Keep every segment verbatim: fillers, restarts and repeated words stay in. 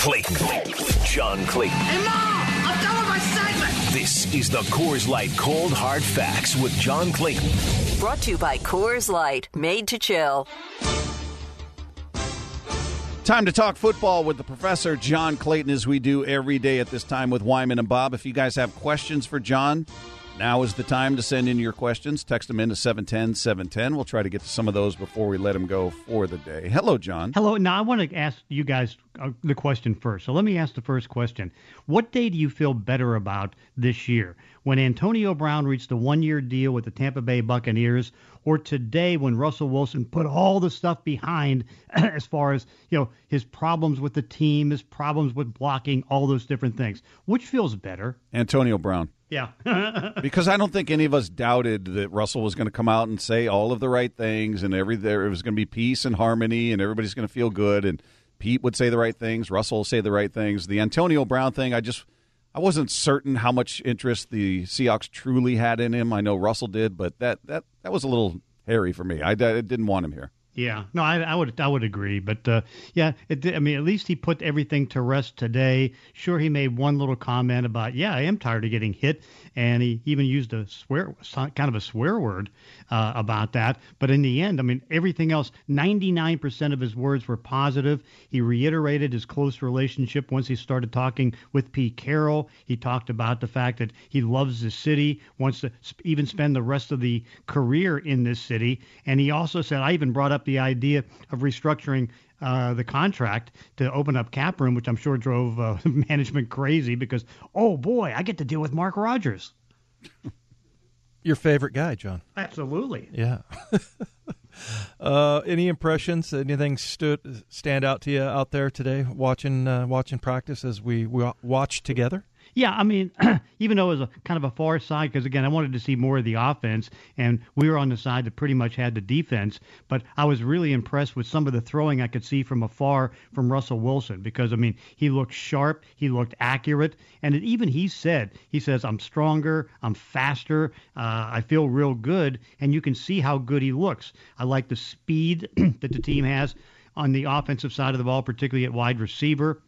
Clayton. John Clayton. Hey, Mom! I'm done with my segment! This is the Coors Light Cold Hard Facts with John Clayton. Brought to you by Coors Light, made to chill. Time to talk football with the professor, John Clayton, as we do every day at this time with Wyman and Bob. If you guys have questions for John, now is the time to send in your questions. Text them in to seven ten, seven ten. We'll try to get to some of those before we let him go for the day. Hello, John. Hello. Now, I want to ask you guys uh, the question first. So let me ask the first question. What day do you feel better about this year? When Antonio Brown reached a one-year deal with the Tampa Bay Buccaneers, or today when Russell Wilson put all the stuff behind as far as, you know, his problems with the team, his problems with blocking, all those different things? Which feels better? Antonio Brown. Yeah. Because I don't think any of us doubted that Russell was going to come out and say all of the right things, and every there it was going to be peace and harmony, and everybody's going to feel good, and Pete would say the right things, Russell will say the right things. The Antonio Brown thing, I just I wasn't certain how much interest the Seahawks truly had in him. I know Russell did, but that that, that was a little hairy for me. I, I didn't want him here. Yeah, no, I, I would I would agree, but uh, yeah, it did, I mean, at least he put everything to rest today. Sure, he made one little comment about, yeah, I am tired of getting hit, and he even used a swear, kind of a swear word uh, about that. But in the end, I mean, everything else, ninety-nine percent of his words were positive. He reiterated his close relationship once he started talking with Pete Carroll. He talked about the fact that he loves the city, wants to sp- even spend the rest of the career in this city, and he also said, I even brought up the idea of restructuring uh, the contract to open up cap room, which I'm sure drove uh, management crazy because, oh, boy, I get to deal with Mark Rodgers. Your favorite guy, John. Absolutely. Yeah. uh, any impressions? Anything stood stand out to you out there today watching uh, watching practice as we, we watched together? Yeah, I mean, even though it was a kind of a far side, because, again, I wanted to see more of the offense, and we were on the side that pretty much had the defense, but I was really impressed with some of the throwing I could see from afar from Russell Wilson, because, I mean, he looked sharp, he looked accurate, and it, even he said, he says, I'm stronger, I'm faster, uh, I feel real good, and you can see how good he looks. I like the speed that the team has on the offensive side of the ball, particularly at wide receiver.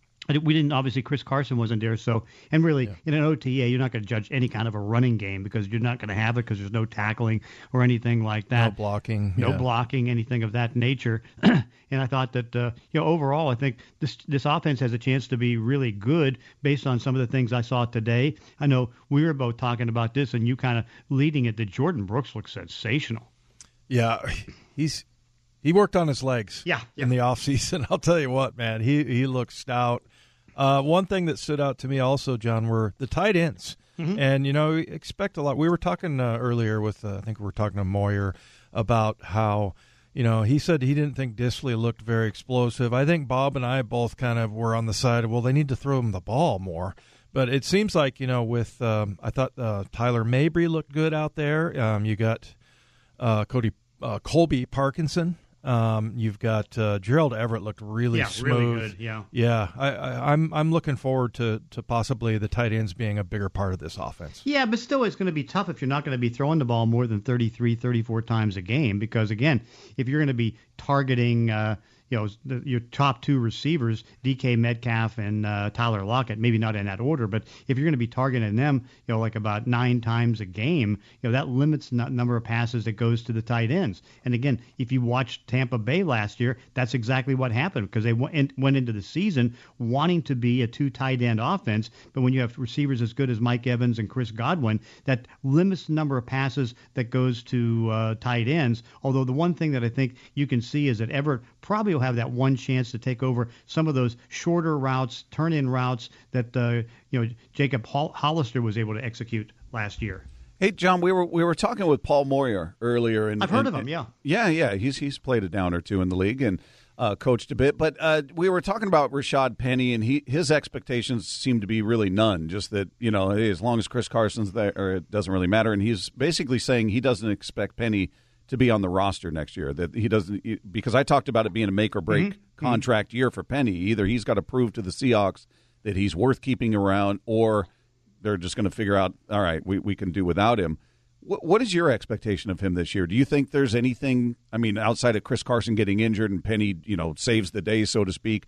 We didn't, obviously, Chris Carson wasn't there. So, and really, yeah. in an O T A, you're not going to judge any kind of a running game because you're not going to have it because there's no tackling or anything like that. No blocking. No yeah. blocking, anything of that nature. And I thought that, uh, you know, overall, I think this this offense has a chance to be really good based on some of the things I saw today. I know we were both talking about this, and you kind of leading it that Jordan Brooks looks sensational. Yeah, he's he worked on his legs yeah, yeah. in the offseason. I'll tell you what, man, he, he looks stout. Uh, one thing that stood out to me also, John, were the tight ends. Mm-hmm. And, you know, we expect a lot. We were talking uh, earlier with, uh, I think we were talking to Moyer about how, you know, he said he didn't think Dissly looked very explosive. I think Bob and I both kind of were on the side of, well, they need to throw him the ball more. But it seems like, you know, with, um, I thought uh, Tyler Mabry looked good out there. Um, you got uh, Cody uh, Colby Parkinson. Um, you've got uh, Gerald Everett looked really yeah, smooth. Really good, yeah, yeah. I, I, I'm I'm looking forward to, to possibly the tight ends being a bigger part of this offense. Yeah, but still, it's going to be tough if you're not going to be throwing the ball more than thirty-three, thirty-four times a game. Because again, if you're going to be targeting, uh, you know, the, your top two receivers, D K Metcalf and uh, Tyler Lockett, maybe not in that order, but if you're going to be targeting them, you know, like about nine times a game, you know, that limits the number of passes that goes to the tight ends. And again, if you watched Tampa Bay last year, that's exactly what happened because they went, in, went into the season wanting to be a two tight end offense. But when you have receivers as good as Mike Evans and Chris Godwin, that limits the number of passes that goes to uh, tight ends. Although the one thing that I think you can see is that Everett probably will have that one chance to take over some of those shorter routes, turn-in routes that uh, you know Jacob Hol- Hollister was able to execute last year. Hey, John, we were we were talking with Paul Moyer earlier, and I've heard and, of him. Yeah, yeah, yeah. He's he's played a down or two in the league and uh, coached a bit, but uh, we were talking about Rashad Penny, and he his expectations seem to be really none. Just that you know, hey, as long as Chris Carson's there, or it doesn't really matter. And he's basically saying he doesn't expect Penny to be on the roster next year. That he doesn't, because I talked about it being a make or break mm-hmm. contract mm-hmm. year for Penny. Either he's got to prove to the Seahawks that he's worth keeping around, or they're just going to figure out, all right, we, we can do without him. What, what is your expectation of him this year? Do you think there's anything, I mean, outside of Chris Carson getting injured and Penny, you know, saves the day, so to speak,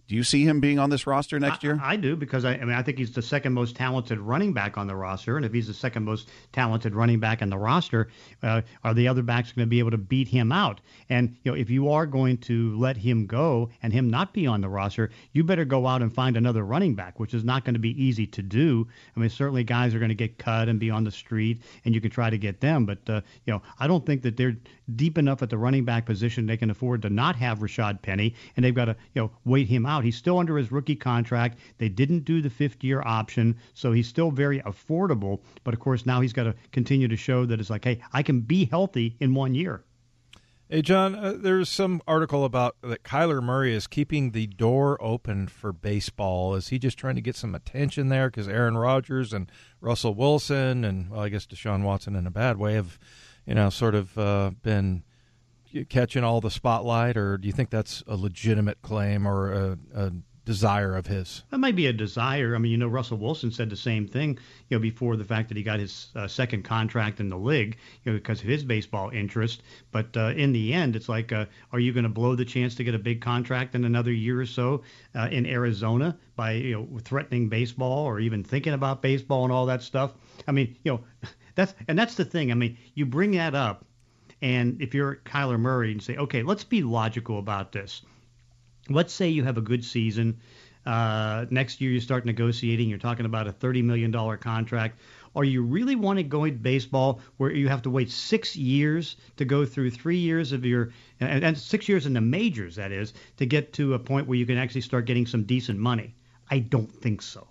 Do you see him being on this roster next I, year? I do, because I, I mean I think he's the second most talented running back on the roster, and if he's the second most talented running back on the roster, uh, are the other backs going to be able to beat him out? And you know, if you are going to let him go and him not be on the roster, you better go out and find another running back, which is not going to be easy to do. I mean, certainly guys are going to get cut and be on the street, and you can try to get them, but uh, you know, I don't think that they're deep enough at the running back position they can afford to not have Rashad Penny, and they've got to you know wait him out. He's still under his rookie contract. They didn't do the fifth-year option, so he's still very affordable. But, of course, now he's got to continue to show that it's like, hey, I can be healthy in one year. Hey, John, uh, there's some article about that Kyler Murray is keeping the door open for baseball. Is he just trying to get some attention there? Because Aaron Rodgers and Russell Wilson and, well, I guess Deshaun Watson in a bad way have, you know, sort of uh, been catching all the spotlight, or do you think that's a legitimate claim or a, a desire of his? That might be a desire. I mean, you know, Russell Wilson said the same thing, you know, before the fact that he got his uh, second contract in the league, you know, because of his baseball interest. But uh, in the end, it's like, uh, are you going to blow the chance to get a big contract in another year or so uh, in Arizona by, you know, threatening baseball or even thinking about baseball and all that stuff? I mean, you know, that's and that's the thing. I mean, you bring that up, and if you're Kyler Murray and say, okay, let's be logical about this. Let's say you have a good season. Uh, next year you start negotiating. You're talking about a thirty million dollars contract. Are you really want to go into baseball where you have to wait six years to go through three years of your and, and six years in the majors, that is, to get to a point where you can actually start getting some decent money? I don't think so.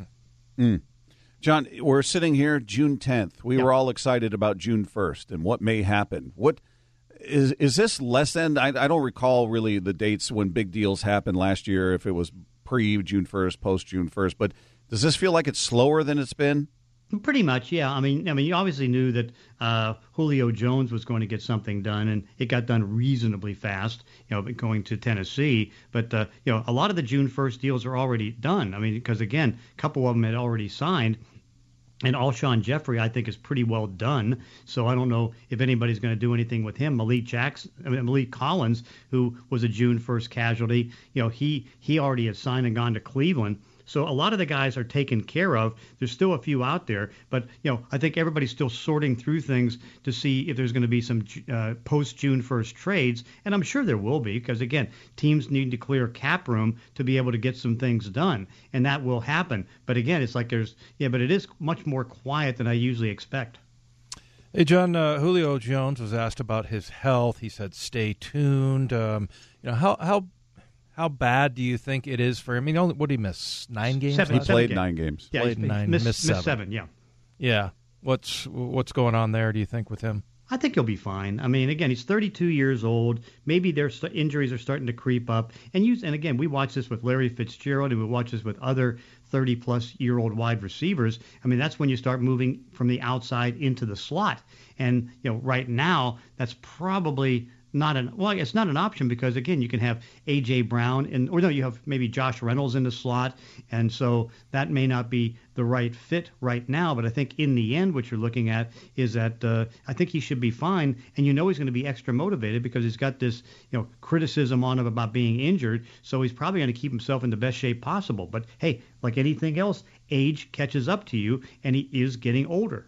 Mm. John, we're sitting here June tenth. We yep. were all excited about June first and what may happen. What is is this lessened? I, I don't recall really the dates when big deals happened last year, if it was pre-June first, post-June first. But does this feel like it's slower than it's been? Pretty much, yeah. I mean, I mean, you obviously knew that uh, Julio Jones was going to get something done, and it got done reasonably fast, you know, going to Tennessee. But, uh, you know, a lot of the June first deals are already done. I mean, because, again, a couple of them had already signed. And Alshon Jeffrey, I think, is pretty well done. So I don't know if anybody's going to do anything with him. Malik Jackson, I mean, Malik Collins, who was a June first casualty, you know, he he already had signed and gone to Cleveland. So a lot of the guys are taken care of. There's still a few out there, but you know, I think everybody's still sorting through things to see if there's going to be some uh, post-June first trades, and I'm sure there will be, because again, teams need to clear cap room to be able to get some things done, and that will happen. But again, it's like there's yeah, but it is much more quiet than I usually expect. Hey, John, uh, Julio Jones was asked about his health. He said, "Stay tuned." Um, you know, how how. How bad do you think it is for him? I mean, only, what did he miss? Nine games? Seven, he played seven nine games. Yeah, played he's, nine, missed, missed, missed seven. seven. Yeah. Yeah. What's what's going on there, do you think, with him? I think he'll be fine. I mean, again, he's thirty-two years old. Maybe their st- injuries are starting to creep up. And you, and again, we watch this with Larry Fitzgerald, and we watch this with other thirty-plus-year-old wide receivers. I mean, that's when you start moving from the outside into the slot. And you know, right now, that's probably not an well, it's not an option, because again, you can have A J Brown and or no, you have maybe Josh Reynolds in the slot, and so that may not be the right fit right now. But I think in the end, what you're looking at is that uh, I think he should be fine, and you know he's going to be extra motivated because he's got this you know criticism on him about being injured, so he's probably going to keep himself in the best shape possible. But hey, like anything else, age catches up to you, and he is getting older.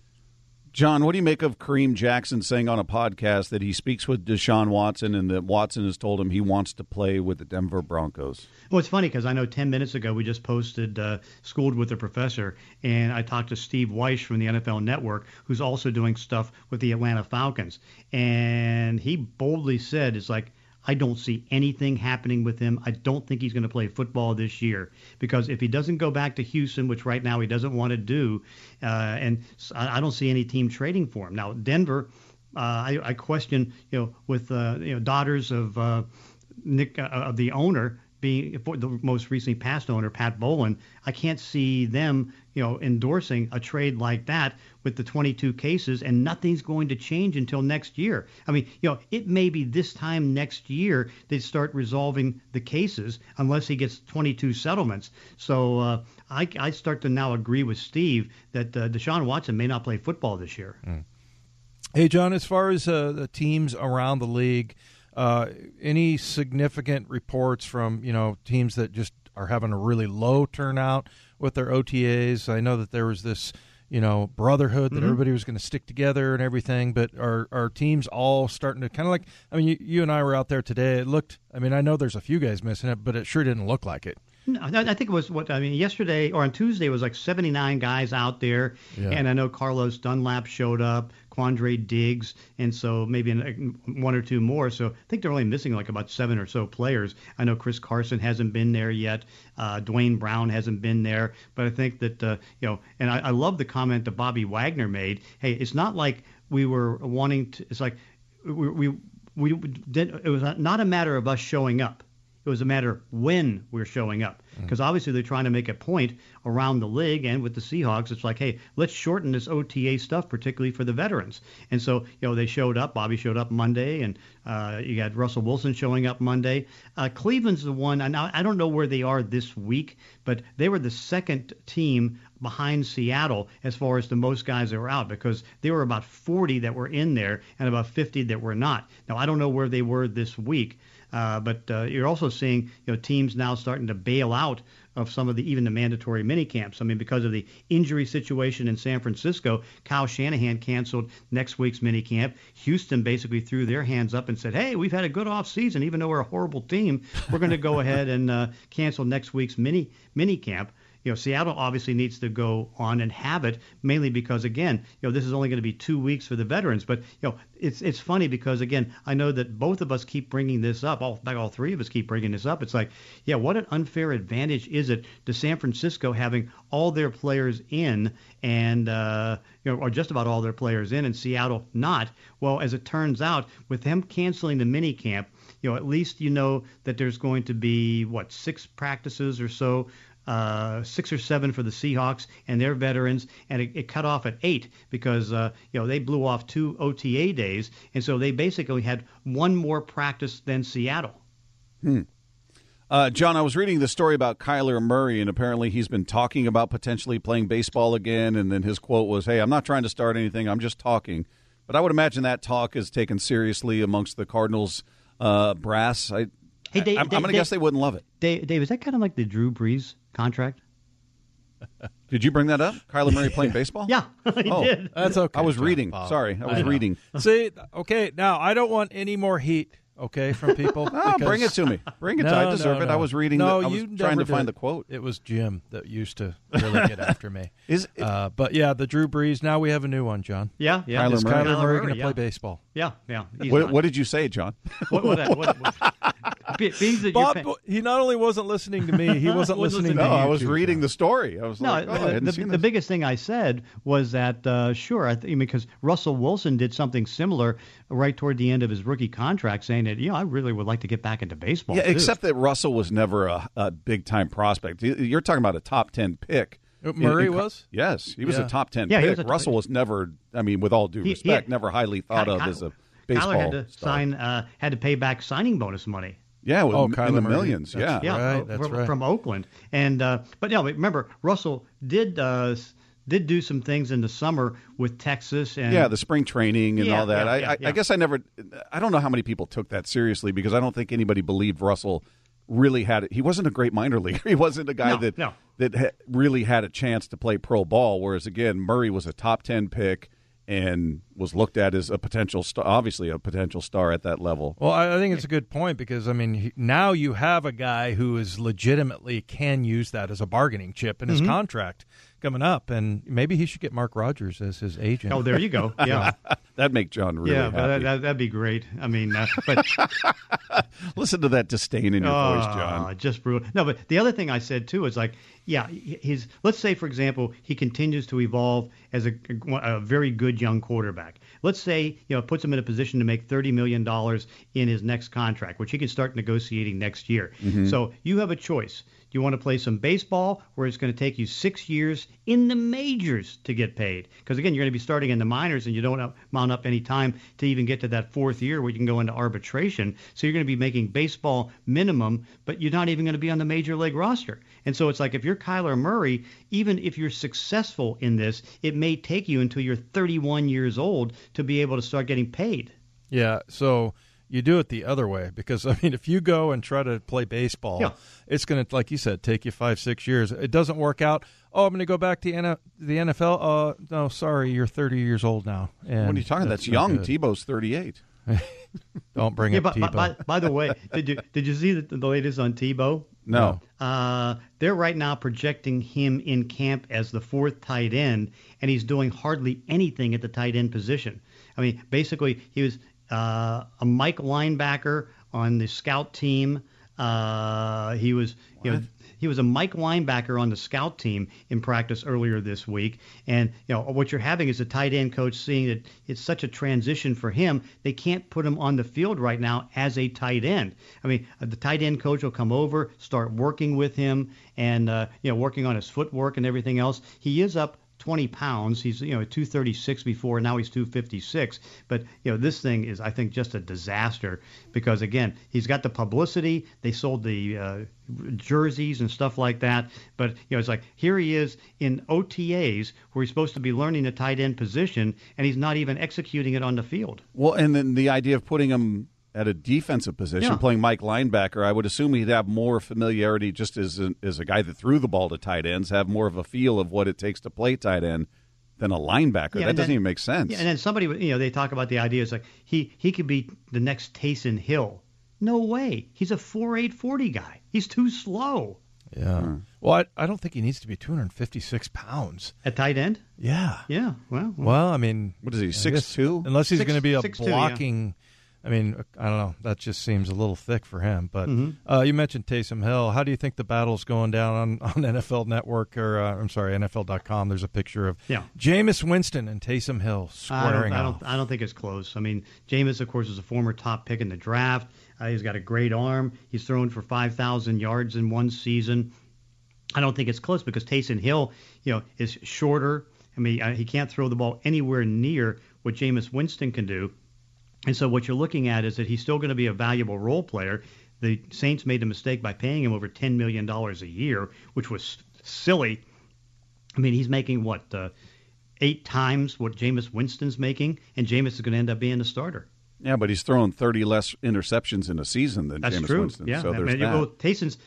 John, what do you make of Kareem Jackson saying on a podcast that he speaks with Deshaun Watson and that Watson has told him he wants to play with the Denver Broncos? Well, it's funny because I know ten minutes ago we just posted uh, Schooled with the Professor, and I talked to Steve Weish from the N F L Network, who's also doing stuff with the Atlanta Falcons. And he boldly said, it's like, I don't see anything happening with him. I don't think he's going to play football this year, because if he doesn't go back to Houston, which right now he doesn't want to do, uh, and I don't see any team trading for him. Now, Denver, uh, I, I question, you know, with uh, you know daughters of uh, Nick uh, of the owner being the most recently passed owner, Pat Bowlen, I can't see them, you know, endorsing a trade like that with the twenty-two cases, and nothing's going to change until next year. I mean, you know, it may be this time next year they start resolving the cases unless he gets twenty-two settlements. So uh, I, I start to now agree with Steve that uh, Deshaun Watson may not play football this year. Mm. Hey, John, as far as uh, the teams around the league, Uh, any significant reports from, you know, teams that just are having a really low turnout with their O T As? I know that there was this, you know, brotherhood that mm-hmm. everybody was going to stick together and everything, but are, are teams all starting to kind of like, I mean, you, you and I were out there today. It looked, I mean, I know there's a few guys missing it, but it sure didn't look like it. No, I think it was what I mean. Yesterday or on Tuesday, it was like seventy-nine guys out there, yeah. and I know Carlos Dunlap showed up, Quandre Diggs, and so maybe one or two more. So I think they're only missing like about seven or so players. I know Chris Carson hasn't been there yet. Uh, Dwayne Brown hasn't been there, but I think that uh, you know, and I, I love the comment that Bobby Wagner made. Hey, it's not like we were wanting to. It's like we we we did. It was not a matter of us showing up. It was a matter of when we're showing up, because obviously they're trying to make a point around the league and with the Seahawks. It's like, hey, let's shorten this O T A stuff, particularly for the veterans. And so, you know, they showed up. Bobby showed up Monday, and uh, you had Russell Wilson showing up Monday. Uh, Cleveland's the one. And I don't know where they are this week, but they were the second team behind Seattle as far as the most guys that were out, because there were about forty that were in there and about fifty that were not. Now, I don't know where they were this week. Uh, but uh, you're also seeing, you know, teams now starting to bail out of some of the even the mandatory mini camps. I mean, because of the injury situation in San Francisco, Kyle Shanahan canceled next week's mini camp. Houston basically threw their hands up and said, "Hey, we've had a good off season, even though we're a horrible team. We're going to go ahead and uh, cancel next week's mini mini camp." You know, Seattle obviously needs to go on and have it, mainly because, again, you know, this is only going to be two weeks for the veterans. But, you know, it's it's funny because, again, I know that both of us keep bringing this up. All, in fact, all three of us keep bringing this up. It's like, yeah, what an unfair advantage is it to San Francisco having all their players in and, uh, you know, or just about all their players in, and Seattle not? Well, as it turns out, with them canceling the mini camp, you know, at least you know that there's going to be, what, six practices or so. Uh, six or seven for the Seahawks and their veterans, and it, it cut off at eight because uh, you know they blew off two O T A days, and so they basically had one more practice than Seattle. Hmm. Uh, John, I was reading the story about Kyler Murray, and apparently he's been talking about potentially playing baseball again, and then his quote was, "Hey, I'm not trying to start anything, I'm just talking." But I would imagine that talk is taken seriously amongst the Cardinals uh, brass. I, hey, Dave, I, I'm Dave, going to guess they wouldn't love it. Dave, Dave, is that kind of like the Drew Brees contract? Did you bring that up? Kyler Murray playing baseball? Yeah, I oh, did. That's okay. I was John reading. Bob. Sorry, I was I reading. See, okay, now I don't want any more heat, okay, from people. Oh, bring it to me. Bring it no, to me. I deserve no, it. no. I was reading. No, the, I was you trying to never find did. the quote. It was Jim that used to really get after me. Is it, uh, but yeah, the Drew Brees. Now we have a new one, John. Yeah, yeah. Kyler Is Murray. Kyler Kyler Murray Murray, going to yeah. play baseball? Yeah, yeah. what, what did you say, John? What, what, what, what, being that Bob, you're fan- he not only wasn't listening to me, he wasn't Wasn't listening No, to you. I was too, reading John. the story. I was No, like, oh, I the, hadn't the, seen the this. biggest thing I said was that, uh, sure, I think because Russell Wilson did something similar right toward the end of his rookie contract, saying that, you know, I really would like to get back into baseball. Yeah, too. except that Russell was never a, a big-time prospect. You're talking about a top ten pick. Murray in, in, was? Yes, he was Yeah. a top ten Yeah, he pick. was a- Russell was never, I mean, with all due He- he respect, had- never highly thought Ky- of Ky- as a baseball Kyler had to star. sign, uh, had to pay back signing bonus money. Yeah, with, Oh, in Kyler the Murray. millions. That's- Yeah. Yeah, Right, uh, that's from, right. from Oakland. And uh, but no, remember Russell did uh, did do some things in the summer with Texas and Yeah, the spring training and Yeah, all that. yeah, I, yeah, I, yeah. I guess I never. I don't know how many people took that seriously because I don't think anybody believed Russell really had it. He wasn't a great minor leaguer. He wasn't a guy No, that no. that ha- really had a chance to play pro ball. Whereas again, Murray was a top ten pick and was looked at as a potential star, obviously a potential star at that level. Well, I I think it's a good point because, I mean, he, now you have a guy who is legitimately can use that as a bargaining chip in his Mm-hmm. contract coming up, and maybe he should get Mark Rogers as his agent. Oh, there you go. Yeah, That'd make John really yeah, but happy. that, that, that'd be great. I mean, uh, but Listen to that disdain in your voice, Oh, John. just brutal. No, but the other thing I said too is like, yeah, his. Let's say, for example, he continues to evolve as a, a very good young quarterback. Let's say, you know, it puts him in a position to make thirty million dollars in his next contract, which he can start negotiating next year. So you have a choice. Do you want to play some baseball where it's going to take you six years in the majors to get paid? Because, again, you're going to be starting in the minors and you don't mount up any time to even get to that fourth year where you can go into arbitration. So you're going to be making baseball minimum, but you're not even going to be on the major league roster. And so it's like if you're Kyler Murray, even if you're successful in this, it may take you until you're thirty-one years old to be able to start getting paid. Yeah, so you do it the other way because, I mean, if you go and try to play baseball, yeah. it's going to, like you said, take you five, six years. It doesn't work out. Oh, I'm going to go back to the N F L. Uh, no, sorry, you're thirty years old now. And what are you talking? That's, that's young. Tebow's thirty-eight. Don't bring yeah, up but, Tebow. By, by the way, did you did you see the, the latest on Tebow? No. Uh, they're right now projecting him in camp as the fourth tight end, and he's doing hardly anything at the tight end position. I mean, basically, he was uh, a Mike linebacker on the scout team. Uh, he was, you know, he was a Mike linebacker on the scout team in practice earlier this week. And, you know, what you're having is a tight end coach seeing that it's such a transition for him, they can't put him on the field right now as a tight end. I mean, the tight end coach will come over, start working with him and, uh, you know, working on his footwork and everything else. He is up twenty pounds. He's, you know, two thirty-six before, now he's two fifty-six. But, you know, this thing is, I think, just a disaster because, again, he's got the publicity. They sold the uh, jerseys and stuff like that. But, you know, it's like here he is in O T As where he's supposed to be learning the tight end position, and he's not even executing it on the field. Well, and then the idea of putting him at a defensive position, yeah. playing Mike linebacker, I would assume he'd have more familiarity just as a, as a guy that threw the ball to tight ends, have more of a feel of what it takes to play tight end than a linebacker. Yeah, that doesn't then, even make sense. Yeah, and then somebody, you know, they talk about the idea. It's like he, he could be the next Taysom Hill. No way. He's a four eight forty guy. He's too slow. Yeah. Hmm. Well, I, I don't think he needs to be two hundred fifty-six pounds. At tight end? Yeah. Yeah. Well, well, well I mean. What is he, six two? Unless he's going to be a six, blocking. Two, yeah. I mean, I don't know. That just seems a little thick for him. But mm-hmm. uh, you mentioned Taysom Hill. How do you think the battle's going down on, on N F L Network or uh, I'm sorry, N F L dot com? There's a picture of yeah. Jameis Winston and Taysom Hill squaring I don't, I off. don't, I don't think it's close. I mean, Jameis, of course, is a former top pick in the draft. Uh, he's got a great arm. He's thrown for five thousand yards in one season. I don't think it's close because Taysom Hill, you know, is shorter. I mean, uh, he can't throw the ball anywhere near what Jameis Winston can do. And so what you're looking at is that he's still going to be a valuable role player. The Saints made a mistake by paying him over ten million dollars a year, which was silly. I mean, he's making, what, uh, eight times what Jameis Winston's making, and Jameis is going to end up being the starter. Yeah, but he's thrown thirty less interceptions in a season than That's Jameis true. Winston. Yeah, So I there's mean, that. well, Taysom's,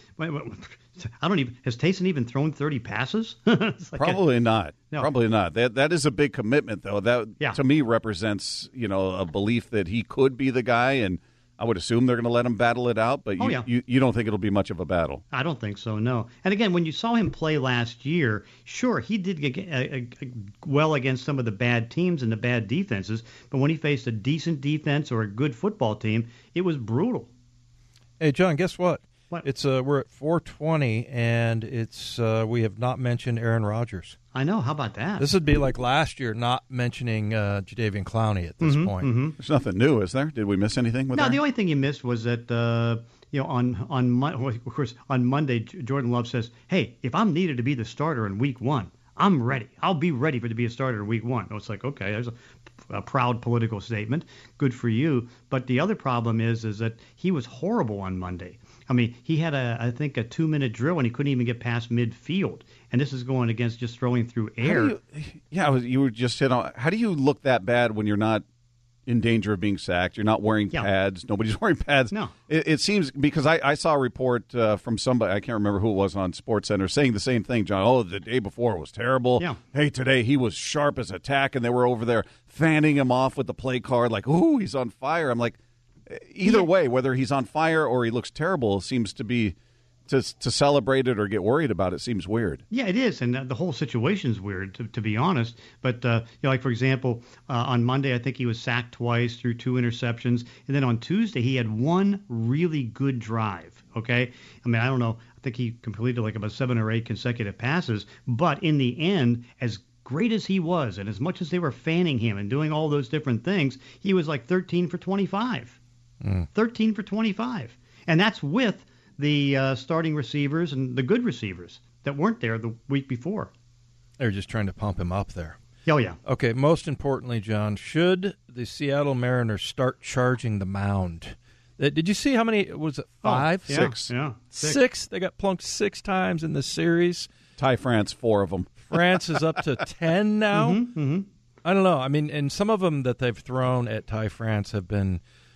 I don't even, has Taysom even thrown thirty passes? It's like Probably a, not. No. Probably not. That that is a big commitment, though. That Yeah. to me represents, you know, a belief that he could be the guy, and I would assume they're going to let him battle it out. But you, Oh, yeah. you you don't think it'll be much of a battle? I don't think so, no. And again, when you saw him play last year, sure, he did get uh, uh, well against some of the bad teams and the bad defenses, but when he faced a decent defense or a good football team, it was brutal. Hey, John, guess what? What? It's uh, we're at four twenty, and it's uh, we have not mentioned Aaron Rodgers. I know. How about that? This would be like last year, not mentioning uh, Jadeveon Clowney at this Mhm, point. mhm. There's nothing new, is there? Did we miss anything with No, that? the only thing you missed was that uh, you know on on Mon- well, of course on Monday J- Jordan Love says, "Hey, if I'm needed to be the starter in Week One, I'm ready. I'll be ready for to be a starter in Week One." Oh, it's like, okay, there's a, a proud political statement. Good for you. But the other problem is is that he was horrible on Monday. I mean, he had a I think a two minute drill and he couldn't even get past midfield. And this is going against just throwing through How air. do you, yeah, I was- you were just hit on. How do you look that bad when you're not in danger of being sacked? You're not wearing Yeah. pads. Nobody's wearing pads. No. It, it seems because I, I saw a report uh, from somebody, I can't remember who it was on SportsCenter, saying the same thing, John. Oh, the day before was terrible. Yeah. Hey, today he was sharp as a tack, and they were over there fanning him off with the play card like, ooh, he's on fire. I'm like, either Yeah. way, whether he's on fire or he looks terrible seems to be, to, to celebrate it or get worried about it seems weird. Yeah, it is, and uh, the whole situation's weird, to, to be honest. But uh, you know, like for example, uh, on Monday, I think he was sacked twice, threw two interceptions, and then on Tuesday he had one really good drive. Okay, I mean, I don't know, I think he completed like about seven or eight consecutive passes, but in the end, as great as he was, and as much as they were fanning him and doing all those different things, he was like thirteen for twenty-five. Mm. thirteen for twenty-five, and that's with the uh, starting receivers and the good receivers that weren't there the week before. They're just trying to pump him up there. Oh, yeah. Okay, most importantly, John, should the Seattle Mariners start charging the mound? Uh, Did you see how many, was it five? Oh, yeah, Six. Yeah. Six. Six? They got plunked six times in this series. Ty France, four of them. France is up to ten now. Mm-hmm, mm-hmm. I don't know. I mean, and some of them that they've thrown at Ty France have been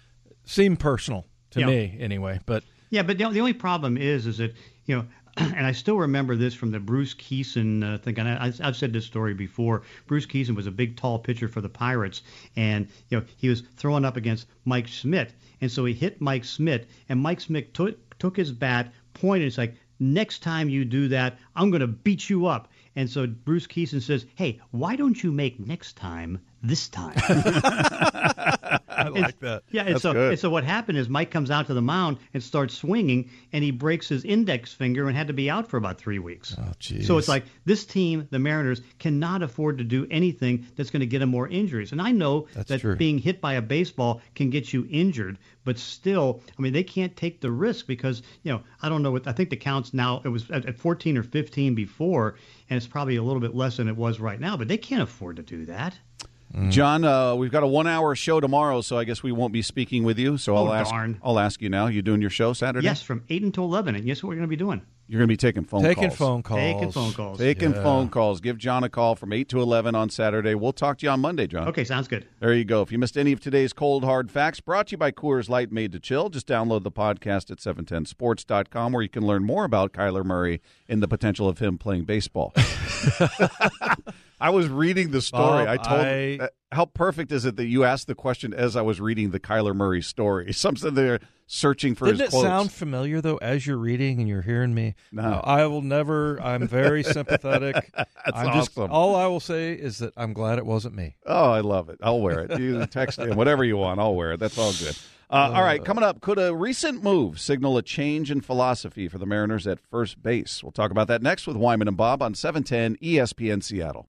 seemed personal to Yeah. me anyway. But Yeah, but the, the only problem is, is that, you know, and I still remember this from the Bruce Keeson uh, thing. And I, I've said this story before. Bruce Keeson was a big, tall pitcher for the Pirates, and you know he was throwing up against Mike Schmidt, and so he hit Mike Schmidt, and Mike Schmidt took took his bat, pointed, it's like, next time you do that, I'm going to beat you up. And so Bruce Keeson says, hey, why don't you make next time this time? I like that. Yeah, and That's so good. and so what happened is Mike comes out to the mound and starts swinging, and he breaks his index finger and had to be out for about three weeks. Oh, geez. So it's like this team, the Mariners, cannot afford to do anything that's going to get them more injuries. And I know That's that true. being hit by a baseball can get you injured, but still, I mean, they can't take the risk because, you know, I don't know what I think the counts now. It was at, at fourteen or fifteen before, and it's probably a little bit less than it was right now. But they can't afford to do that. John, uh, we've got a one-hour show tomorrow, so I guess we won't be speaking with you. So Oh, I'll ask. darn. I'll ask you now. You doing your show Saturday? Yes, from eight until eleven, and guess what we're going to be doing? You're going to be taking phone taking calls. phone calls. Taking phone calls. Taking Yeah. phone calls. Give John a call from eight to eleven on Saturday. We'll talk to you on Monday, John. Okay, sounds good. There you go. If you missed any of today's Cold Hard Facts, brought to you by Coors Light Made to Chill, just download the podcast at seven ten sports dot com where you can learn more about Kyler Murray and the potential of him playing baseball. I was reading the story. Bob, I told I- uh, how perfect is it that you asked the question as I was reading the Kyler Murray story. Something there searching for Didn't his it quotes. sound familiar, though, as you're reading and you're hearing me? No. Uh, I will never, I'm very sympathetic. That's I'm just, awesome. all I will say is that I'm glad it wasn't me. Oh, I love it. I'll wear it. You text in whatever you want. I'll wear it. That's all good. Uh, all right, coming up, could a recent move signal a change in philosophy for the Mariners at first base? We'll talk about that next with Wyman and Bob on seven ten E S P N Seattle.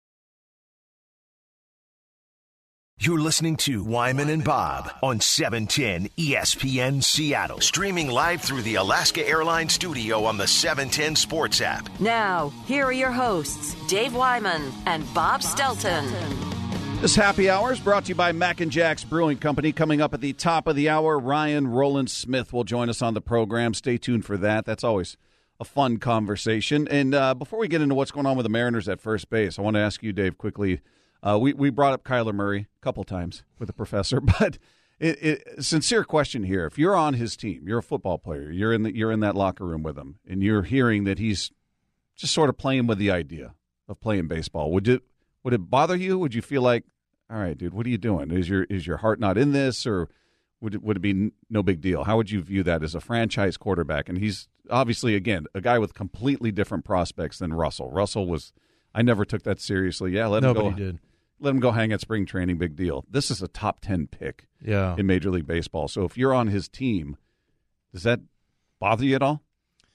You're listening to Wyman and Bob on seven ten E S P N Seattle. Streaming live through the Alaska Airlines studio on the seven ten Sports app. Now, here are your hosts, Dave Wyman and Bob Stelton. This happy hour is brought to you by Mac and Jack's Brewing Company. Coming up at the top of the hour, Ryan Roland Smith will join us on the program. Stay tuned for that. That's always a fun conversation. And uh, before we get into what's going on with the Mariners at first base, I want to ask you, Dave, quickly. Uh, we, we brought up Kyler Murray a couple times with the professor, but it, it, sincere question here. If you're on his team, you're a football player, you're in the, you're in that locker room with him, and you're hearing that he's just sort of playing with the idea of playing baseball, would it would it bother you? Would you feel like, all right, dude, what are you doing? Is your is your heart not in this, or would it, would it be no big deal? How would you view that as a franchise quarterback? And he's obviously, again, a guy with completely different prospects than Russell. Russell was, I never took that seriously. Yeah, let him Nobody go. did. Let him go hang at spring training, big deal. This is a top ten pick Yeah. in Major League Baseball. So if you're on his team, does that bother you at all?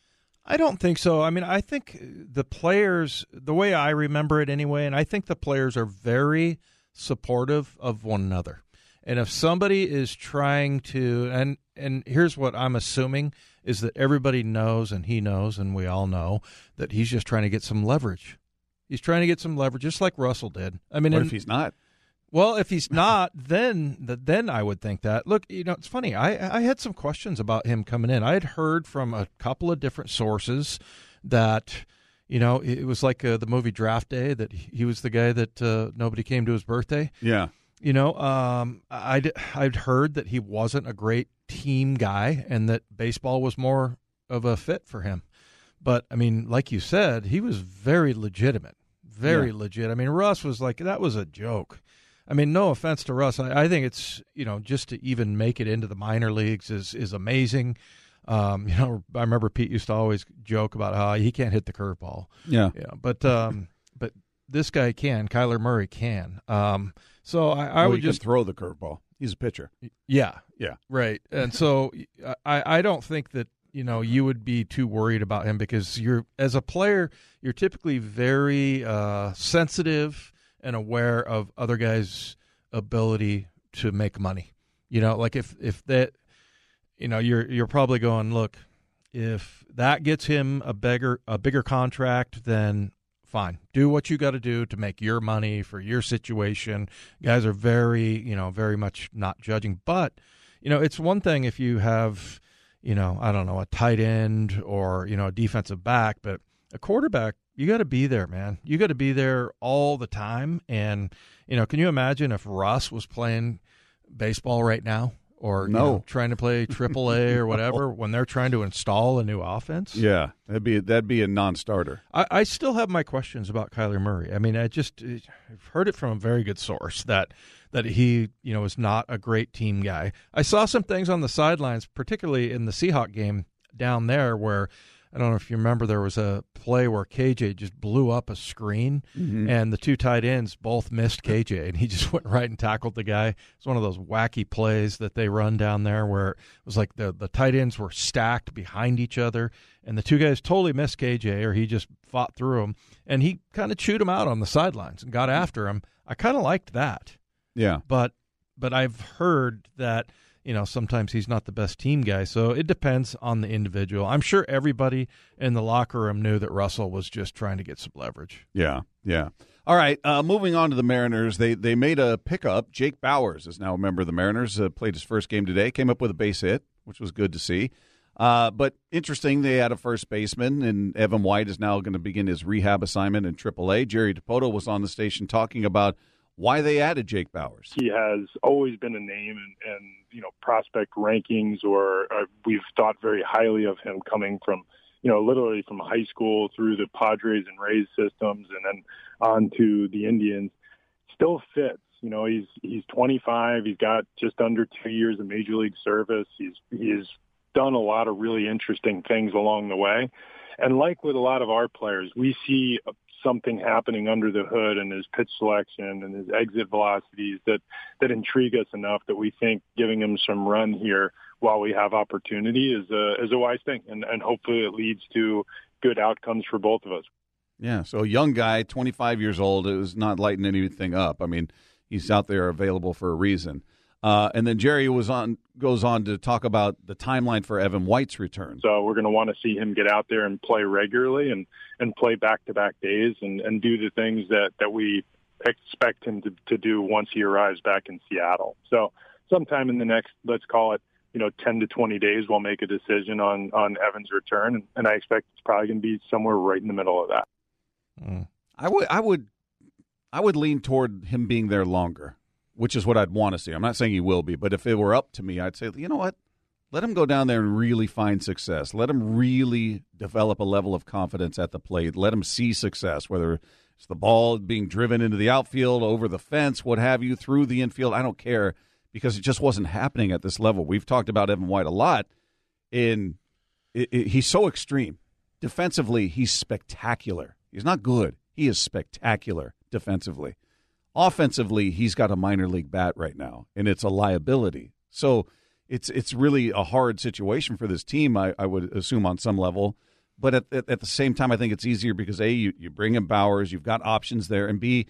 I don't think so. I mean, I think the players, the way I remember it anyway, and I think the players are very supportive of one another. And if somebody is trying to, and and here's what I'm assuming, is that everybody knows, and he knows, and we all know, that he's just trying to get some leverage. He's trying to get some leverage, just like Russell did. I mean, What and- if he's not? well, if he's not, then then I would think that. Look, you know, it's funny. I I had some questions about him coming in. I had heard from a couple of different sources that, you know, it was like uh, the movie Draft Day, that he was the guy that uh, nobody came to his birthday. Yeah. You know, um, I'd I'd heard that he wasn't a great team guy and that baseball was more of a fit for him. But I mean, like you said, he was very legitimate, very Yeah. legit. I mean, Russ was like, that was a joke. I mean, no offense to Russ. I, I think it's, you know, just to even make it into the minor leagues is is amazing. Um, you know, I remember Pete used to always joke about how he can't hit the curveball. Yeah. Yeah, but um, but this guy can. Kyler Murray can. Um, so I, I Well, would he can just throw the curveball. He's a pitcher. yeah, Yeah. right. And so I I don't think that, you know, you would be too worried about him because you're, as a player, you're typically very uh, sensitive and aware of other guys' ability to make money. You know, like if if that, you know, you're you're probably going, look, if that gets him a bigger a bigger contract, then fine. Do what you got to do to make your money for your situation. Guys are very, you know, very much not judging. But, you know, it's one thing if you have, you know, I don't know, a tight end or, you know, a defensive back, but a quarterback, you got to be there, man. You got to be there all the time. And, you know, can you imagine if Russ was playing baseball right now? or you No. know, trying to play triple A or whatever when they're trying to install a new offense. Yeah, that'd be that'd be a non-starter. I, I still have my questions about Kyler Murray. I mean, I just I've heard it from a very good source that that he, you know, is not a great team guy. I saw some things on the sidelines, particularly in the Seahawks game down there, where I don't know if you remember, there was a play where K J just blew up a screen, mm-hmm. and the two tight ends both missed K J, and he just went right and tackled the guy. It's one of those wacky plays that they run down there where it was like the, the tight ends were stacked behind each other, and the two guys totally missed K J, or he just fought through him, and he kind of chewed him out on the sidelines and got after him. I kind of liked that. Yeah. But but I've heard that, you know, sometimes he's not the best team guy, so it depends on the individual. I'm sure everybody in the locker room knew that Russell was just trying to get some leverage. Yeah, yeah. All right, uh, moving on to the Mariners. They they made a pickup. Jake Bowers is now a member of the Mariners, uh, played his first game today, came up with a base hit, which was good to see. Uh, but interesting, they had a first baseman, and Evan White is now going to begin his rehab assignment in triple A. Jerry DiPoto was on the station talking about why they added Jake Bowers. He has always been a name in, in you know, prospect rankings, or uh, we've thought very highly of him coming from, you know, literally from high school through the Padres and Rays systems and then on to the Indians. Still fits. You know, he's he's twenty-five. He's got just under two years of major league service. He's he's done a lot of really interesting things along the way. And like with a lot of our players, we see something happening under the hood in his pitch selection and his exit velocities that, that intrigue us enough that we think giving him some run here while we have opportunity is a, is a wise thing. And, and hopefully it leads to good outcomes for both of us. Yeah, so a young guy, twenty-five years old, is not lighting anything up. I mean, he's out there available for a reason. Uh, and then Jerry was on goes on to talk about the timeline for Evan White's return. So we're going to want to see him get out there and play regularly and, and play back-to-back days and, and do the things that, that we expect him to, to do once he arrives back in Seattle. So sometime in the next, let's call it, you know, ten to twenty days, we'll make a decision on, on Evan's return. And, and I expect it's probably going to be somewhere right in the middle of that. Mm. I would, I would, I would lean toward him being there longer, which is what I'd want to see. I'm not saying he will be, but if it were up to me, I'd say, you know what? Let him go down there and really find success. Let him really develop a level of confidence at the plate. Let him see success, whether it's the ball being driven into the outfield, over the fence, what have you, through the infield. I don't care, because it just wasn't happening at this level. We've talked about Evan White a lot. In it, it, he's so extreme. Defensively, he's spectacular. He's not good. He is spectacular defensively. Offensively, he's got a minor league bat right now, and it's a liability. So it's it's really a hard situation for this team, I, I would assume, on some level. But at, at, at the same time, I think it's easier because, A, you, you bring in Bowers, you've got options there, and B,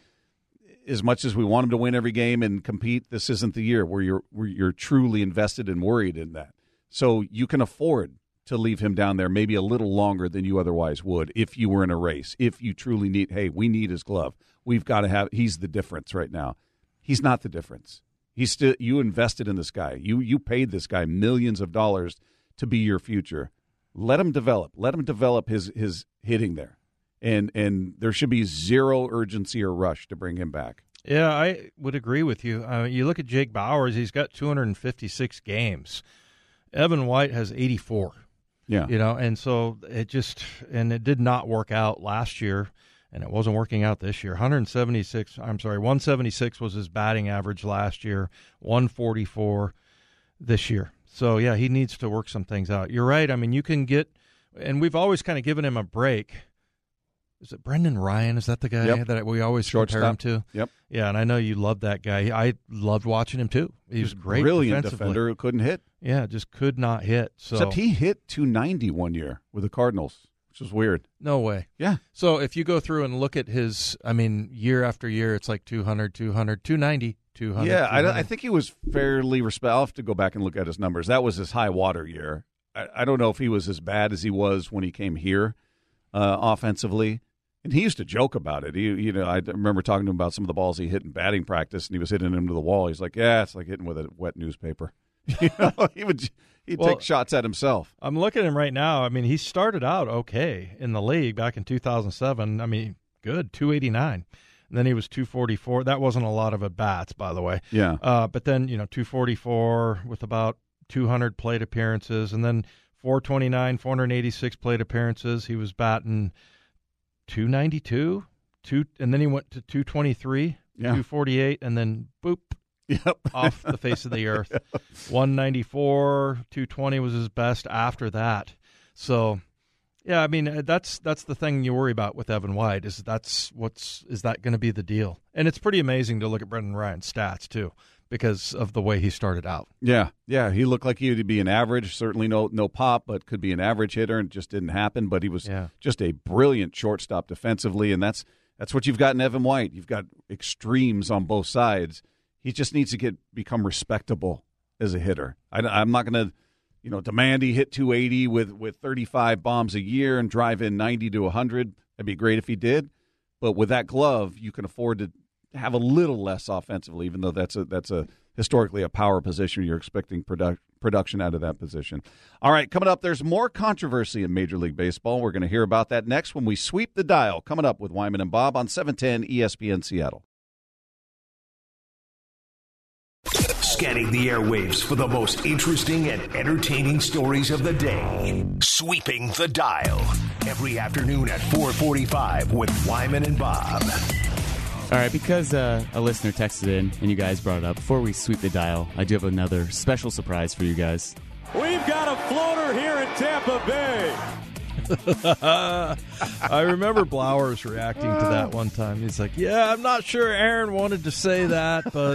as much as we want him to win every game and compete, this isn't the year where you're where you're truly invested and worried in that. So you can afford to leave him down there maybe a little longer than you otherwise would if you were in a race, if you truly need, hey, we need his glove. We've got to have, he's the difference right now. He's not the difference. He's still, you invested in this guy. You you paid this guy millions of dollars to be your future. Let him develop. Let him develop his, his hitting there. And and there should be zero urgency or rush to bring him back. Yeah, I would agree with you. Uh, you look at Jake Bowers, he's got two hundred fifty-six games. Evan White has eighty-four. Yeah. You know, and so it just, and it did not work out last year, and it wasn't working out this year. one seventy-six, I'm sorry, one seventy-six was his batting average last year, one forty-four this year. So, yeah, he needs to work some things out. You're right. I mean, you can get, and we've always kind of given him a break. Is it Brendan Ryan? Is that the guy yep. that we always compare him to? Yep. Yeah, and I know you love that guy. I loved watching him too. He was great, brilliant defender who couldn't hit. Yeah, just could not hit. So except he hit two ninety one year with the Cardinals, which was weird. No way. Yeah. So if you go through and look at his, I mean, year after year, it's like two hundred, two hundred, two ninety, two hundred. Yeah, I, I think he was fairly respectful. I'll have to go back and look at his numbers. That was his high water year. I, I don't know if he was as bad as he was when he came here uh, offensively. And he used to joke about it. He, you know, I remember talking to him about some of the balls he hit in batting practice, and he was hitting them to the wall. He's like, "Yeah, it's like hitting with a wet newspaper." You know, he would he'd well, take shots at himself. I'm looking at him right now. I mean, he started out okay in the league back in two thousand seven. I mean, good, two eighty-nine. And then he was two forty-four. That wasn't a lot of at-bats, by the way. Yeah. Uh, but then, you know, two forty-four with about two hundred plate appearances. And then four twenty-nine, four eighty-six plate appearances. He was batting two ninety-two, two, and then he went to two twenty-three, yeah. two forty-eight, and then boop, yep. off the face of the earth. one ninety-four, two twenty was his best after that. So, yeah, I mean, that's that's the thing you worry about with Evan White is that's what's is that going to be the deal? And it's pretty amazing to look at Brendan Ryan's stats too, because of the way he started out. Yeah, yeah, he looked like he would be an average, certainly no no pop, but could be an average hitter, and it just didn't happen. But he was yeah. just a brilliant shortstop defensively, and that's that's what you've got in Evan White. You've got extremes on both sides. He just needs to get become respectable as a hitter. I, I'm not going to, you know, demand he hit two eighty with, with thirty-five bombs a year and drive in ninety to one hundred. That'd be great if he did. But with that glove, you can afford to have a little less offensively, even though that's a that's a historically a power position. You're expecting produ- production out of that position. All right, coming up, there's more controversy in Major League Baseball. We're going to hear about that next when we sweep the dial. Coming up with Wyman and Bob on seven ten E S P N Seattle. Scanning the airwaves for the most interesting and entertaining stories of the day. Sweeping the dial. Every afternoon at four forty-five with Wyman and Bob. All right, because uh, a listener texted in and you guys brought it up, before we sweep the dial, I do have another special surprise for you guys. We've got a floater here in Tampa Bay. I remember Blowers reacting to that one time. He's like, yeah, I'm not sure Aaron wanted to say that, but...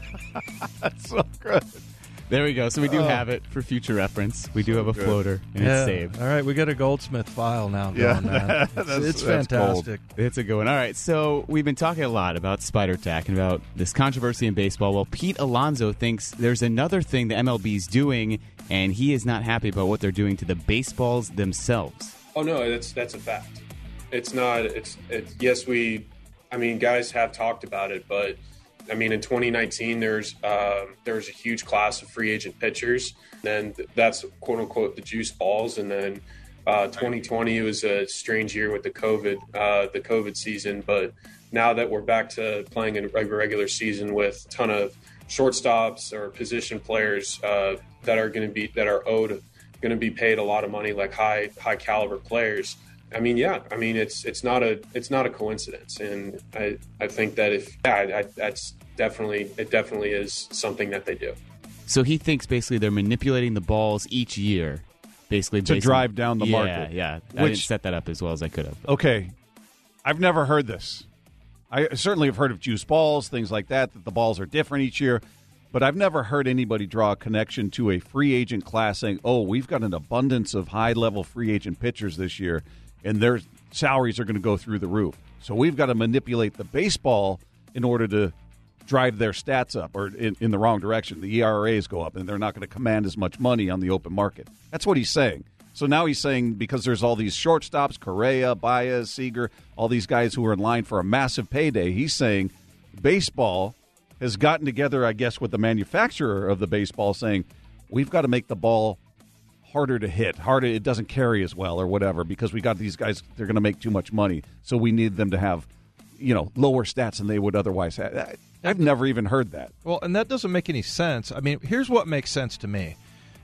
That's so good. There we go. So we do oh. have it for future reference. We do so have a good. floater, and yeah. it's saved. All right, we got a Goldsmith file now going, Yeah. man. It's, That's- it's that's fantastic. It's a good one. All right, so we've been talking a lot about Spider Tack and about this controversy in baseball. Well, Pete Alonso thinks there's another thing the M L B is doing, and he is not happy about what they're doing to the baseballs themselves. Oh, no, that's that's a fact. It's not, it's, it's yes, we, I mean, guys have talked about it, but I mean, in twenty nineteen, there's um, there was a huge class of free agent pitchers. And then that's quote unquote the juice balls. And then uh, twenty twenty was a strange year with the COVID, uh, the COVID season. But now that we're back to playing a regular season with a ton of shortstops or position players uh, that are going to be that are owed, going to be paid a lot of money, like high high caliber players. I mean, yeah. I mean, it's it's not a it's not a coincidence, and I, I think that if yeah, I, I, that's definitely it definitely is something that they do. So he thinks basically they're manipulating the balls each year, basically To based drive on, down the yeah, market. Yeah, I Which- didn't set that up as well as I could have. Okay, I've never heard this. I certainly have heard of juice balls, things like that, that the balls are different each year. But I've never heard anybody draw a connection to a free agent class saying, oh, we've got an abundance of high-level free agent pitchers this year, and their salaries are going to go through the roof. So we've got to manipulate the baseball in order to drive their stats up, or in, in the wrong direction. The E R As go up, and they're not going to command as much money on the open market. That's what he's saying. So now he's saying because there's all these shortstops, Correa, Baez, Seager, all these guys who are in line for a massive payday, he's saying baseball has gotten together, I guess, with the manufacturer of the baseball saying, we've got to make the ball harder to hit, harder, it doesn't carry as well or whatever, because we got these guys, they're going to make too much money, so we need them to have, you know, lower stats than they would otherwise have. I've never even heard that. Well, and that doesn't make any sense. I mean, here's what makes sense to me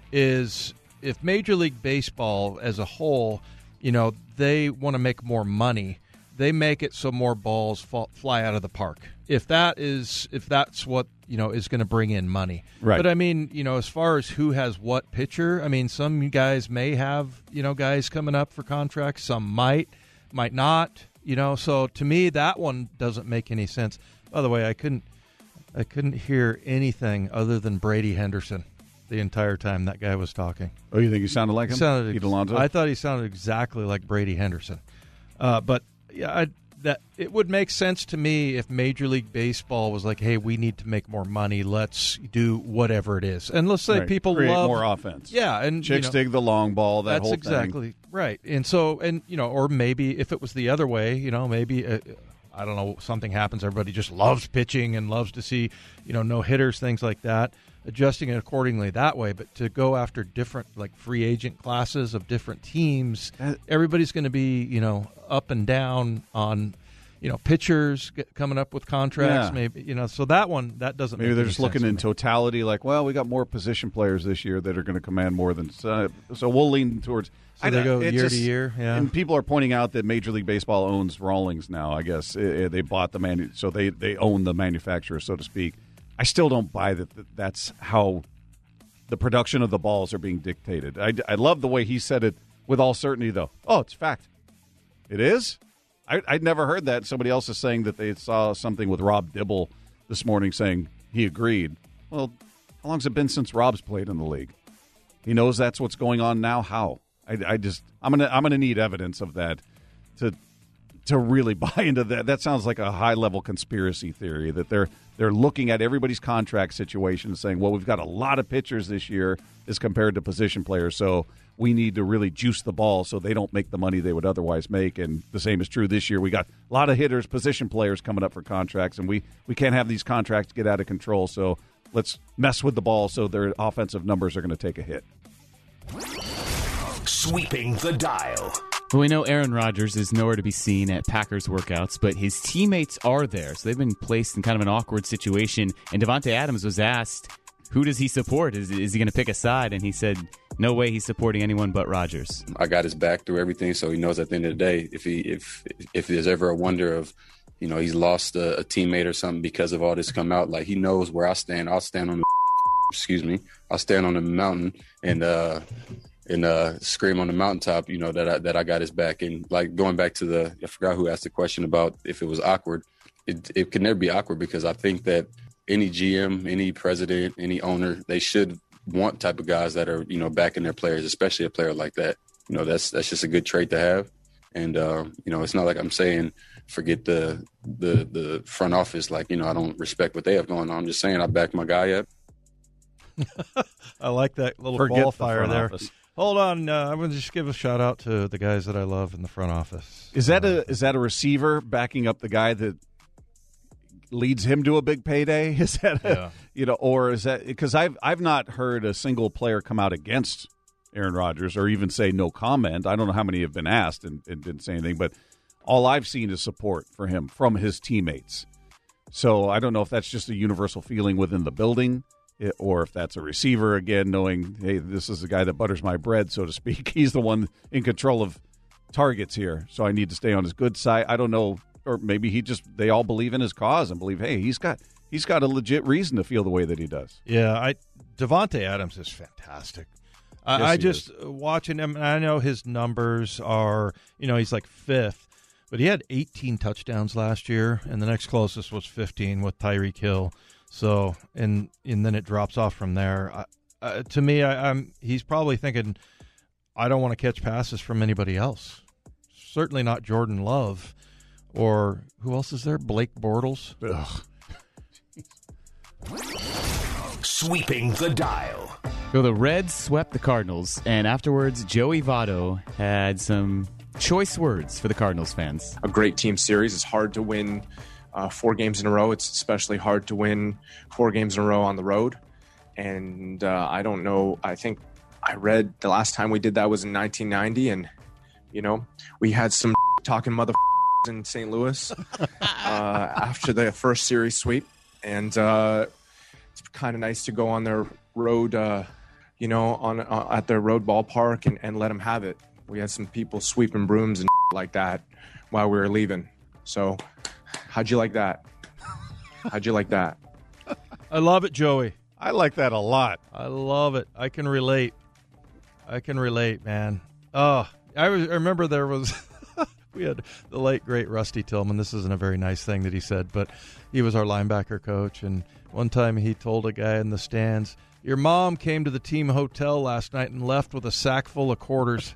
is if Major League Baseball as a whole, you know, they want to make more money, they make it so more balls fall, fly out of the park. If that is, if that's what, you know, is going to bring in money. Right. But I mean, you know, as far as who has what pitcher, I mean, some guys may have, you know, guys coming up for contracts. Some might, might not, you know. So to me, that one doesn't make any sense. By the way, I couldn't, I couldn't hear anything other than Brady Henderson the entire time that guy was talking. Oh, you think he sounded like him? He sounded, Pete Alonso? I thought he sounded exactly like Brady Henderson. Uh, but yeah, I, that it would make sense to me if Major League Baseball was like, "Hey, we need to make more money. Let's do whatever it is." And let's say Right. people Create love more offense. Yeah, and Chicks you know, dig the long ball. That that's whole exactly thing. right. And so, and you know, or maybe if it was the other way, you know, maybe. Uh, I don't know, something happens, everybody just loves pitching and loves to see, you know, no hitters, things like that, adjusting it accordingly that way. But to go after different, like, free agent classes of different teams, everybody's going to be, you know, up and down on, you know, pitchers get, coming up with contracts, Yeah. maybe, you know, so that one, that doesn't Maybe make they're any just looking sense in to me. totality, like, well, we got more position players this year that are going to command more than uh, so we'll lean towards. So they go it year just- to year, yeah. And people are pointing out that Major League Baseball owns Rawlings now. I guess Uh, they bought the manu- so they they own the manufacturer, so to speak. I still don't buy that. that that's how the production of the balls are being dictated. I, I love the way he said it with all certainty, though. Oh, it's fact. It is? I, I'd never heard that. Somebody else is saying that they saw something with Rob Dibble this morning saying he agreed. Well, how long's it been since Rob's played in the league? He knows that's what's going on now. How? I, I just I'm gonna I'm gonna need evidence of that to to really buy into that. That sounds like a high level conspiracy theory that they're they're looking at everybody's contract situation and saying, well, we've got a lot of pitchers this year as compared to position players, so we need to really juice the ball so they don't make the money they would otherwise make. And the same is true this year. We got a lot of hitters, position players coming up for contracts, and we, we can't have these contracts get out of control. So let's mess with the ball so their offensive numbers are going to take a hit. Sweeping the dial. Well, we know Aaron Rodgers is nowhere to be seen at Packers workouts, but his teammates are there. So they've been placed in kind of an awkward situation. And Davante Adams was asked, who does he support? Is, is he going to pick a side? And he said, no way he's supporting anyone but Rodgers. I got his back through everything, so he knows at the end of the day, if he if if there's ever a wonder of, you know, he's lost a, a teammate or something because of all this come out, like he knows where I stand. I'll stand on the excuse me, I'll stand on the mountain and uh and uh scream on the mountaintop, you know, that I, that I got his back. And like going back to the, I forgot who asked the question about if it was awkward. It it can never be awkward because I think that any G M, any president, any owner, they should want type of guys that are, you know, backing their players, especially a player like that. You know, that's that's just a good trait to have. And, uh, you know, it's not like I'm saying forget the, the the front office. Like, you know, I don't respect what they have going on. I'm just saying I back my guy up. I like that little Forget the qualifier front there. office. Hold on, uh, I'm going to just give a shout out to the guys that I love in the front office. Is that a is that a receiver backing up the guy that leads him to a big payday? Is that a, Yeah. you know, or is that because I've I've not heard a single player come out against Aaron Rodgers or even say no comment. I don't know how many have been asked and, and didn't say anything, but all I've seen is support for him from his teammates. So I don't know if that's just a universal feeling within the building, it- or if that's a receiver again knowing, hey, this is the guy that butters my bread, so to speak. He's the one in control of targets here, so I need to stay on his good side. I don't know, or maybe he just they all believe in his cause and believe, hey, he's got he's got a legit reason to feel the way that he does. Yeah, I Davante Adams is fantastic. I, Yes, I he just watching him. And I know his numbers are, you know, he's like fifth, but he had eighteen touchdowns last year, and the next closest was fifteen with Tyreek Hill. So, and and then it drops off from there. I, uh, to me, I, I'm he's probably thinking, I don't want to catch passes from anybody else. Certainly not Jordan Love, or who else is there? Blake Bortles. Ugh. Sweeping the dial. So the Reds swept the Cardinals, and afterwards, Joey Votto had some choice words for the Cardinals fans. A great team series. It's hard to win uh, four games in a row. It's especially hard to win four games in a row on the road. And uh, I don't know. I think I read the last time we did that was in nineteen ninety, and you know we had some talking mother in Saint Louis uh, after the first series sweep, and uh, it's kind of nice to go on their road. Uh, you know, on uh, at their road ballpark and, and let them have it. We had some people sweeping brooms and like that while we were leaving. So, how'd you like that? How'd you like that? I love it, Joey. I like that a lot. I love it. I can relate. I can relate, man. Oh, I, was, I remember there was we had the late great Rusty Tillman. This isn't a very nice thing that he said, but he was our linebacker coach, and one time he told a guy in the stands, your mom came to the team hotel last night and left with a sack full of quarters.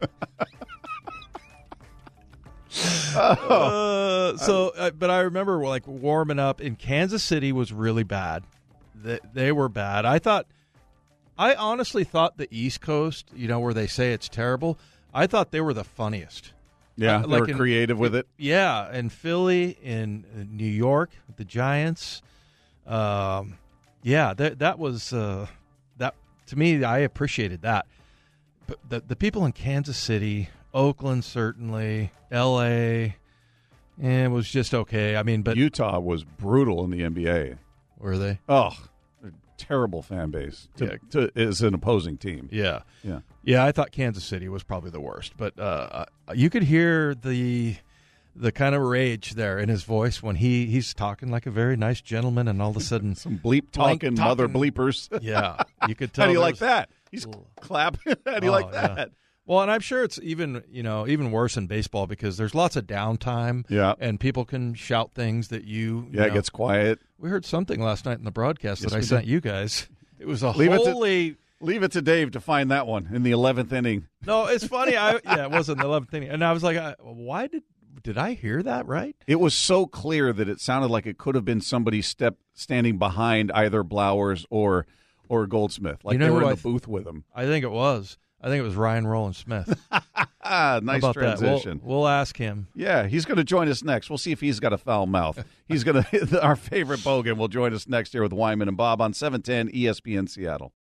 uh, so, uh, but I remember like warming up in Kansas City was really bad. They, they were bad. I thought, I honestly thought the East Coast, you know, where they say it's terrible, I thought they were the funniest. Yeah, Uh, they like were in- creative with it. Yeah, in Philly, in, in New York, the Giants. Um, yeah, that that was uh, that to me. I appreciated that. But the the people in Kansas City, Oakland, certainly, L A, And it was just okay. I mean, but Utah was brutal in the N B A. Were they? Oh, terrible fan base to, yeah. to as an opposing team. Yeah, yeah, yeah. I thought Kansas City was probably the worst, but uh, you could hear the the kind of rage there in his voice when he, he's talking like a very nice gentleman, and all of a sudden some bleep talking, mother bleepers. Yeah, you could tell. How do you like was, that? He's clapping. How do you oh, like that? Yeah. Well, and I'm sure it's even you know even worse in baseball because there's lots of downtime. Yeah, and people can shout things that you. you yeah, know, it gets quiet. We heard something last night in the broadcast yes, that I sent did. you guys. It was a leave holy. It to, leave it to Dave to find that one in the eleventh inning. No, it's funny. I yeah, it wasn't the eleventh inning, and I was like, I, why did did I hear that right? It was so clear that it sounded like it could have been somebody step standing behind either Blowers or or Goldsmith, like you know they were in the th- booth with him. I think it was. I think it was Ryan Rowland Smith. Nice transition. We'll, we'll ask him. Yeah, he's going to join us next. We'll see if he's got a foul mouth. He's going to. Our favorite Bogan will join us next here with Wyman and Bob on seven ten E S P N Seattle.